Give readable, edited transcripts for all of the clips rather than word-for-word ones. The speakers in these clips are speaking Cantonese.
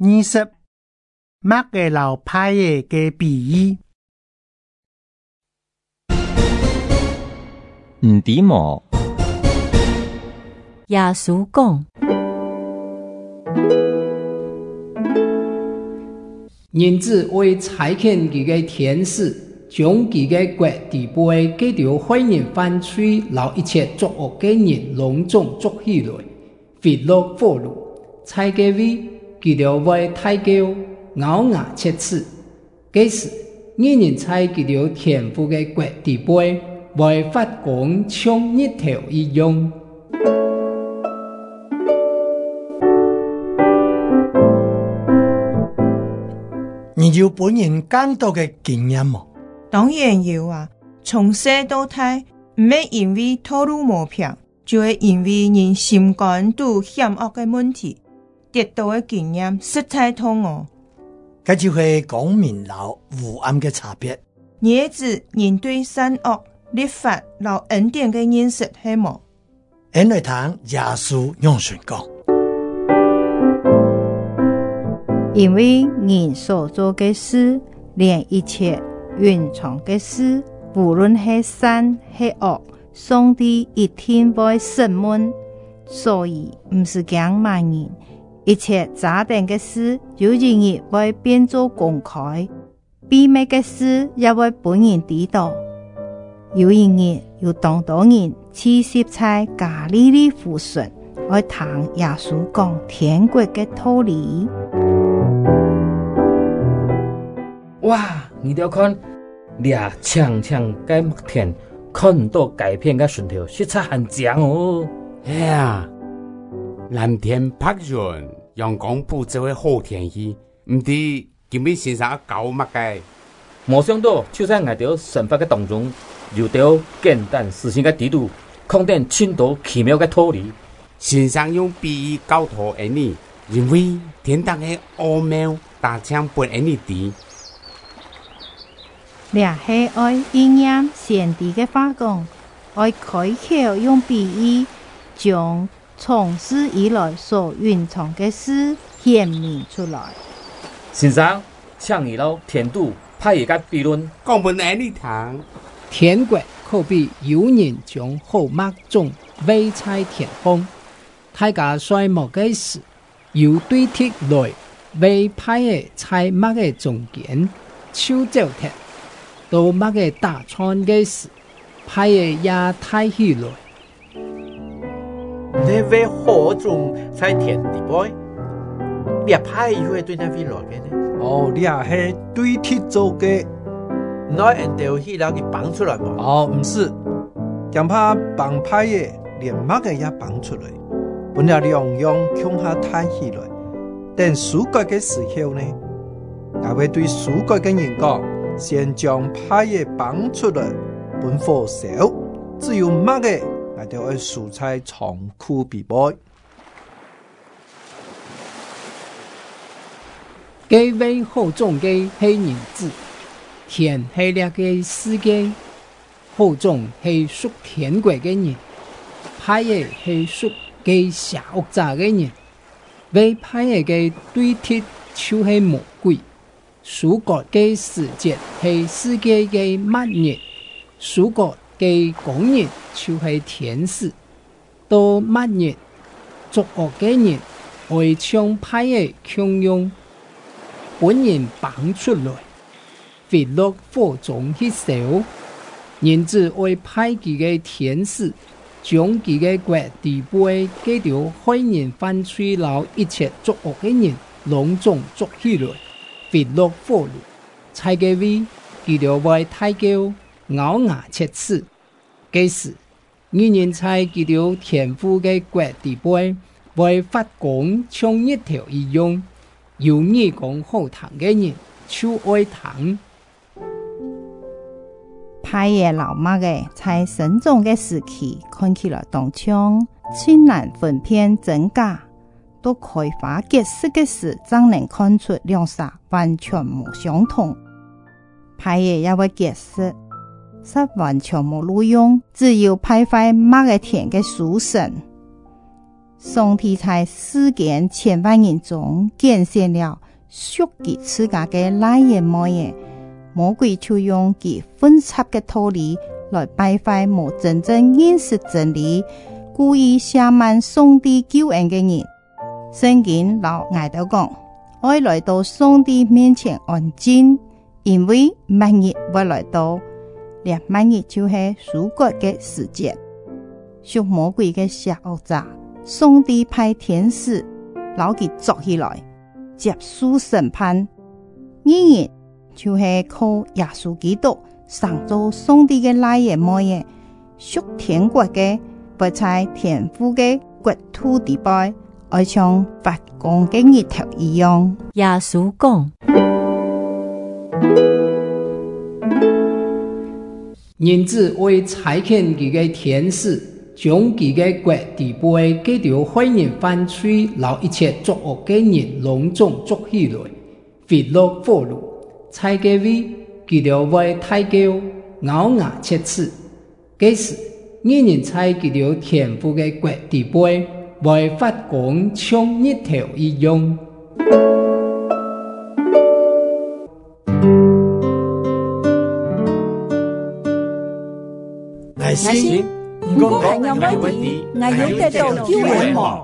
20麦嘅老派嘅比喻。 唔知無耶穌講， 人子為差遣佢嘅天使，將佢嘅國地位給條壞人犯罪，留一切作惡嘅人攏總捉起來，罰落火爐。在嗰位，佢條為太高，咬牙切齒。嗰時，人在佢條天父嘅國地位，為發光像日頭一樣。 你有本人講到嘅經驗嗎？ 當然有啊，從細到大，唔係因為道路無平，就係因為人心肝都險惡嘅問題，得到嘅經驗實在痛哦。 這就係光明老黑暗嘅差別。 兒子人對善惡、律法、老恩典嘅認識係冇。 因為聽耶穌用船講， 因為人所做嘅事，連一切隱藏嘅事，無論係善係惡，上帝一定會審問。所以唔是講慢人，一切假定嘅事，有一日會變做公開，秘密嘅事也會本人知道。有一日有當多人刺殺在加利利湖上，來聽耶穌講天國嘅道理。 哇！你哋看，倆長長嘅麥田，看到改片嘅順條，色彩很強哦。 哎呀，藍天白雲，陽光普照嘅好天氣，唔知今日先生搞乜嘅？ 冇想到，就在我哋神法嘅當中，有到簡單實現嘅地圖，看見千多奇妙嘅道理。 先生用比喻教導你，因為天堂嘅奧妙，大將本你知。 倆係愛應驗先知嘅話講，愛開口用比喻，將從事以來所蘊藏嘅事顯明出來。 先生，請你老天主派一個比論， 講本你聽。 天國可比有人將好麥種埋在田方，大家衰末嘅時，有對鐵來埋派嘅在麥嘅中間，手走鐵。到麥嘅打穿嘅時，派嘅也太起來。 你為何種在田地位？你派又係對那邊來嘅呢？ 哦，你係對鐵做嘅， 那人哋去了佢綁出來嘛？ 哦，唔是，將怕綁派嘅連麥嘅也綁出來，本來兩樣向下抬起來。等蘇國嘅時候呢，我會對蘇國嘅人講。先將派嘅綁出來，本火燒，只有麥嘅，我哋會蔬菜倉庫備備。 幾位好種嘅係人子，天係呢個世界，好種係屬天國嘅人，派嘅係屬嘅邪惡者嘅人，被派嘅對鐵就係魔鬼。蘇國嘅時節係世界嘅末日，蘇國嘅工人就係天使。到末日，作惡嘅人會將派嘅強用，本人綁出來，罰落火中去燒。人子會派佢嘅天使，將佢嘅國地位給到壞人犯罪了一切作惡嘅人，攏總捉起來。罰落火爐，在嗰位佢就會太高，咬牙切齒。嗰時，人在佢就天父嘅國地位，會發光像日頭一樣。有耳光好聽嘅人，就愛聽。 派嘅老麥嘅，在生長嘅時期，看起來當槍，很難分辨真假。到開花結實嘅時，才能看出兩者完全冇相同。派嘢也會結實，實完全冇路用，只有派塊麥嘅田嘅屬神。 上帝在世間千萬人中揀選了屬佢自家嘅那嘢模樣，魔鬼就用佢分插嘅道理來敗壞無真正認識真理、故意褻慢上帝救恩嘅人。聖經老愛到講，愛來到上帝面前安靜，因為末日會來到，連末日就係贖國嘅時節。屬魔鬼嘅邪惡者，上帝派天使撈佢捉起來，接受審判。義人就係靠耶穌基督上做上帝嘅那嘢模樣，屬天國嘅，不在天父嘅國土地背，愛像發光嘅日頭一樣。 耶穌講， 人子為差遣佢嘅天使，將佢嘅國地背記條壞人犯罪，留一切作惡嘅人攏總捉起來，滅落火爐。在嗰位佢條為大叫咬牙切齒，嗰時義人在佢條天父嘅國地背，為發光像日頭一樣。 乃是如果係有問題，我要得到救援嗎？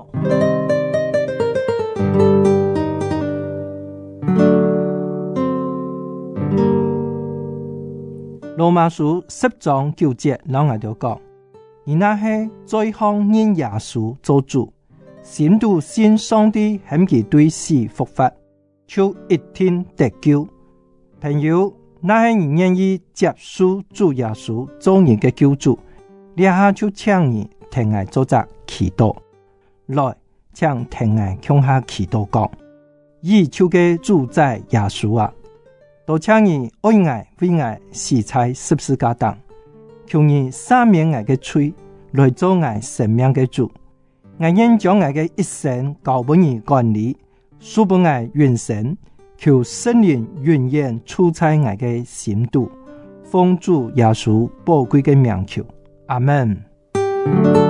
羅馬書10章9節，老我就講，而那些在向認耶穌做主，深度信上帝向其對死復活，就一定得救。朋友，那些人願意接受主耶穌做人嘅救主，呢下就請你聽我做隻祈禱，來請聽我向下祈禱講，以求嘅主宰耶穌啊，都請你愛我為我死在十字架上，求你赦免我嘅罪，來做我生命嘅主。我願將我嘅一生交俾你管理，恕俾我完成，求聖靈永遠處在我嘅心度，奉主耶穌寶貴嘅名求，阿們。